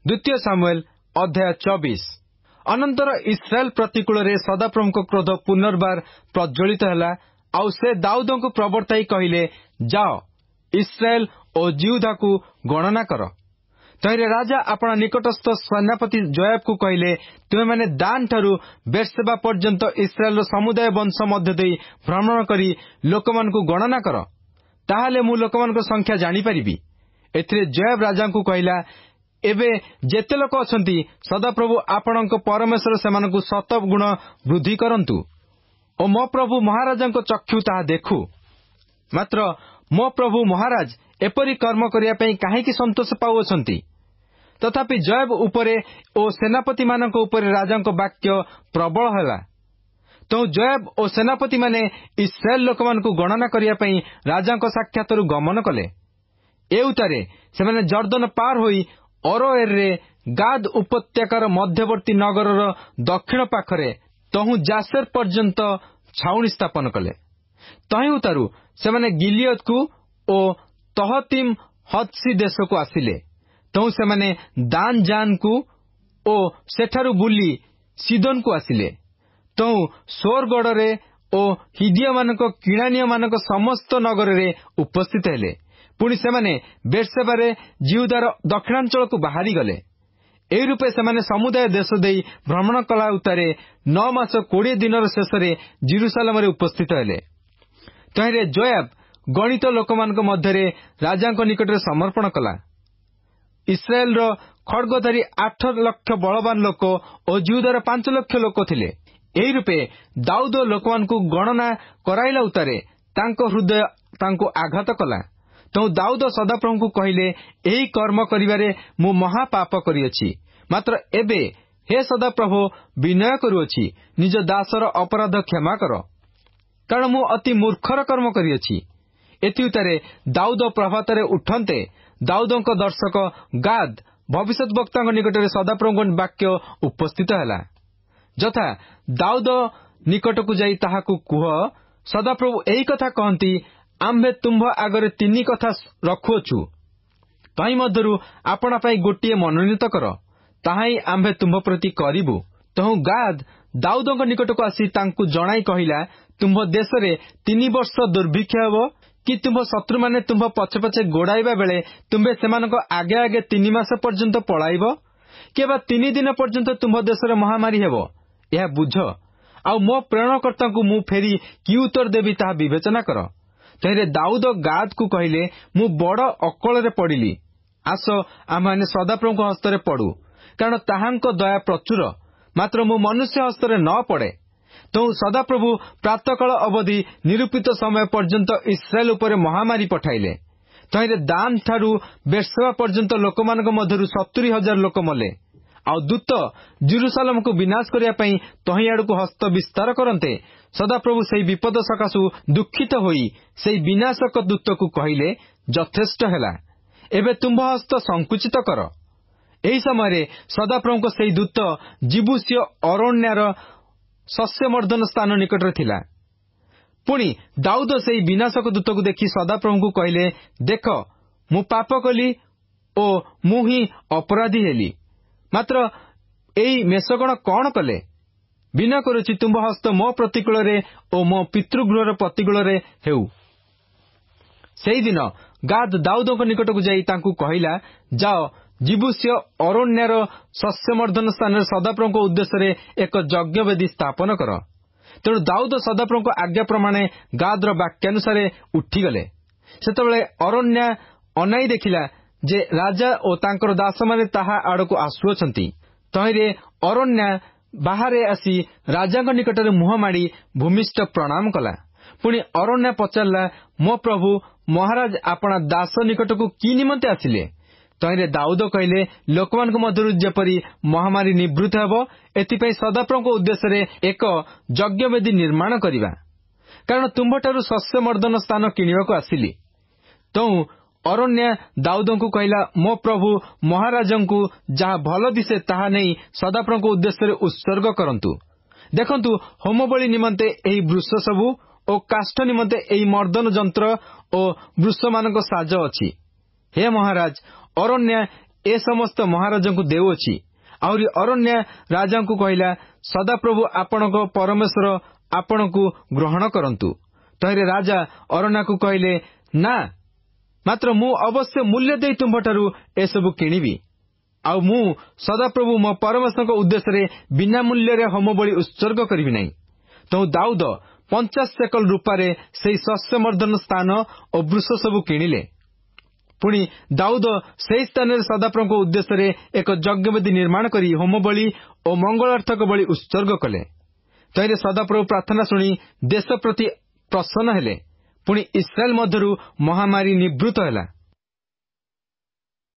द्वितीय सामुएल अध्याय 24। अनंतर इस्राएल प्रतिकूल सदाप्रभु क्रोध पुनर्बार प्रज्वलित है। आउ से दाऊद को प्रवर्ताई कहले, जाओ इस्राएल और जिहुदा को गणना कर। तहिरे राजा अपना निकटस्थ सेनापति जोआब को कहले, तुमे माने दान ठारू बेर्शेबा पर्यंत इस्राएल समुदाय वंश मध्य दे भ्रमण करी लोक मान को गणना कर, ताहाले मु लोक मान को संख्या जानी परिबी। एथिरे जोआब राजा को कहला, एबे जेते लोक अछंती सदाप्रभु आपणक परमेश्वर सेमानकु 100 गुण वृद्धि करंतु और मो प्रभु महाराजा चक्षु ताहा देखु। मात्र मो प्रभु महाराज एपरी कर्म करिया पई काहेकि संतोष पाउछंती। तथापि जोआब उपरे ओ सेनापति मानक उपरे राजांक वाक्य प्रबल हैला। तो जोआब ओ सेनापति माने इस्राएल लोक मानकु गणना करिया पई राजांक साक्षातरु गमन कले। एउतारे सेमाने जर्दन पार होई अरोएर रे गाद उपत्यकार मध्यवर्ती नगर दक्षिण पाखरे तहु जासेर पर्यंत छाउणी स्थापन कले। तहिउतारू सेमाने गिलियद को ओ तहतीम हदसी देश को आसिले। तहु सेमाने दान जान को ओ सेठारू बुली सीदोन को आसिले। तहु सोरगढ़ रे ओ हिडिया मानक किणानिया मानक समस्त नगर रे उपस्थित हेले। पुणी सेमाने बेर्शेबारे जिहुदार दक्षिणांचल को बाहरी गले। एही रूपे सेमाने समुदाय देश देई भ्रमण कला उतारे 9 मास 20 दिन शेषरे जेरुसालेम रे उपस्थित हेले। तहिरे जोआब गणित लोक मानक मध्यरे राजांक निकटरे समर्पण कला। इस्राएल रो खड्गधारी 8 लाख बलवान लोक और जिहुदार 5 लाख लोक थिले। एही रूपे दाऊद लोक मानकु गणना कराइला उतारे तांको हृदय तांको आघात कला। तो दाऊद सदाप्रभु को कहले, एही कर्म करिवारे मु महापाप करियछि। मात्र एबे हे सदाप्रभु विनय करुअछि, निज दासर अपराध क्षमा कर, कारण मु अति मूर्खर कर्म करियछि। एथिउतारे दाऊद प्रभातरे उठन्ते दाऊदक दर्शक गाद भविष्यद्वक्ता निकटरे सदाप्रभु वाक्य उपस्थित हैला। जथा दाऊद निकट को जाई ताहाकु कुह, सदाप्रभु एही कथा कहंती, आम्भे तुम्भ आगरे 3 कथा रखुअछु, तहि मध्यरु आपणा पाई गोटिए मनोनीत कर, ताहाई आम्भे तुम्भ प्रति करिबु। तहु गाद दाऊदक निकट को आसी तांकु जणाई कहिला, तुम्भ देशरे 3 वर्ष दुर्भिक्ष हेबो कि तुम्भ शत्रु माने तुम्भ पछे पछे गोड़ाइबा बेले तुम्भे सेमानक आगे आगे 3 मास पर्यंत पळाइबो, केबा 3 दिन पर्यंत तुम्भ देशरे महामारी हेबो। यह बुझ, आउ मो प्रेरणकर्ता को मु फेरी कि उत्तर देबी ताहा विवेचना कर। तहिरे दाऊद गाद को कहले, मु बड़ अकଳରେ पड़िली, आस आमे सदाप्रभु हस्तरे पड़ू, कारण ताहांक दया प्रचुर, मात्र मु मनुष्य हस्तरे न पड़े। तो सदाप्रभु प्रातःकाल अवधि निरूपित समय पर्यंत इस्राएल उपरे महामारी पठाइले। तहिरे दान ठारू बेर्शेबा पर्यंत लोकमानक मध्यरु 70,000 लोक मले। आउ दूत जेरुसालेम को विनाश करिया पई तहि आड़ को हस्त विस्तार करन्ते सदाप्रभु सेई विपद सकाशु दुखित होई सेई विनाशक दूत को कहले, यथेष्ट हैला, एबे तुम्भ हस्त संकुचित कर। एही समय सदाप्रभु को सेई दूत जिबुसिय अरण्यार सस्यमर्दन स्थान निकटरे थिला। पुणी दाऊद सेई विनाशक दूत को देखि सदाप्रभु को कहले, देख मु पाप कली ओ मु ही अपराधी हेली, मात्र एई मेषगण कौन कले? विनय करुछि, तुम्भ हस्त मो प्रतिकूल ओ मो पितृगृहर प्रतिकूल हेउ। सेई दिन गाद दाऊदक निकट को जाई तांकु कहिला, जाओ जिबुसिय अरण्यार सस्यमर्दन स्थान सदाप्रभु उद्देश्य एक यज्ञ वेदी स्थापन कर। तेणु दाऊद सदाप्रभु आज्ञा प्रमाणे गाद्र वाक्यानुसारे उठिगले। सेतबेले अरण्य अनाई देखिला जे राजा ओ तांकर दास माने ताहा आड़को आसुअछंती। तहिरे अरण्य बाहरे आसी राजांक निकटरे मुह माड़ी भूमिष्ठ प्रणाम कला। पुणी अरण्य पचारला, मो प्रभु महाराज आपना दास निकट को कि निमंते आसिले? तहिरे दाऊद कहले, लोकमानक मध्यरु जेपरी महामारी निवृत्त हेबो एथिपई सदाप्रभुଙ୍କ उद्देश्य एक यज्ञ वेदी निर्माण करिबा, कारण तुम्भठारु सस्यमर्दन स्थान किनिबाकु आसिली। तौ अरण्य दाऊद को कहला, मो प्रभु महाराजंकु जहा भल दिसे ताहा नहीं सदाप्रभुଙ୍କ उद्देश्य उत्सर्ग करंतु। देखंतु होमबळी निमंते एही वृक्ष सबु ओ काष्ठ निमंते एही मर्दन जंत्र ओ वृक्ष मानक साज अछि। हे महाराज, अरण्य ଏ ସମସ୍ତ ମହାରାଜାଙ୍କୁ ଦେଉଅଛି। ଆହୁରି ଅରଣ୍ୟା ରାଜାଙ୍କୁ କହିଲା, ସଦାପ୍ରଭୁ ଆପଣଙ୍କ ପରମେଶ୍ୱର ଆପଣଙ୍କୁ ଗ୍ରହଣ କରନ୍ତୁ। ତହିଁରେ ରାଜା ଅରଣ୍ୟାକୁ କହିଲେ, ନା, ମାତ୍ର ମୁଁ ଅବଶ୍ୟ ମୂଲ୍ୟ ଦେଇ ତୁମ୍ଭଠାରୁ ଏସବୁ କିଣିବି। ଆଉ ମୁଁ ସଦାପ୍ରଭୁ ମୋ ପରମେଶ୍ୱରଙ୍କ ଉଦ୍ଦେଶ୍ୟରେ ବିନା ମୂଲ୍ୟରେ ହୋମବଳି ଉତ୍ସର୍ଗ କରିବି ନାହିଁ। ତେଣୁ ଦାଉଦ 50 ସେକଲ ରୂପାରେ ସେହି ଶସ୍ୟମର୍ଦ୍ଦନ ସ୍ଥାନ ଓ ବୃଷ ସବୁ କିଣିଲେ। ପୁଣି ଦାଉଦ ସେହି ସ୍ଥାନରେ ସଦାପ୍ରଭୁଙ୍କ ଉଦ୍ଦେଶ୍ୟରେ ଏକ ଯଜ୍ଞବେଦୀ ନିର୍ମାଣ କରି ହୋମବଳି ଓ ମଙ୍ଗଳାର୍ଥକ ବଳି ଉତ୍ସର୍ଗ କଲେ। ତହିଁରେ ସଦାପ୍ରଭୁ ପ୍ରାର୍ଥନା ଶୁଣି ଦେଶ ପ୍ରତି ପ୍ରସନ୍ନ ହେଲେ। ପୁଣି ଇସ୍ରାଏଲ ମଧ୍ୟରୁ ମହାମାରୀ ନିବୃତ୍ତ ହେଲା।